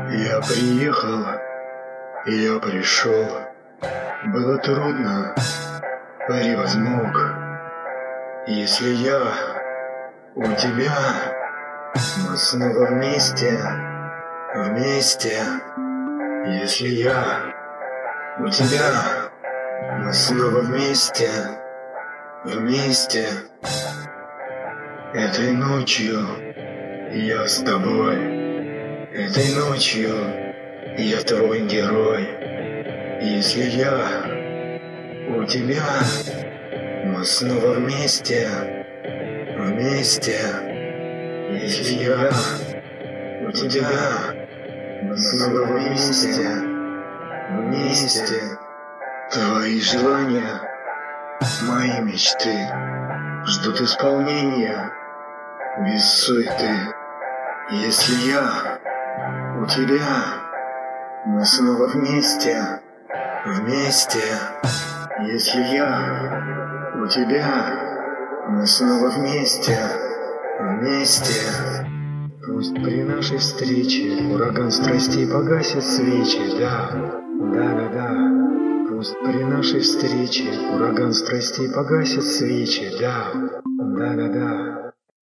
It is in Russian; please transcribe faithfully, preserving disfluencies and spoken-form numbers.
Я приехал, я пришел. Было трудно, превозмог. Если я у тебя, мы снова вместе, вместе. Если я у тебя, мы снова вместе, вместе. Этой ночью я с тобой. Этой ночью я твой герой. Если я у тебя, мы снова вместе, вместе. Если я у тебя, мы снова вместе, вместе. Твои желания, мои мечты ждут исполнения без суеты. Если я у тебя, мы снова вместе, вместе. Если я у тебя, мы снова вместе, вместе. Пусть при нашей встрече ураган страстей погасит свечи, да, да-да-да. Пусть при нашей встрече ураган страстей погасит свечи, да, да-да-да.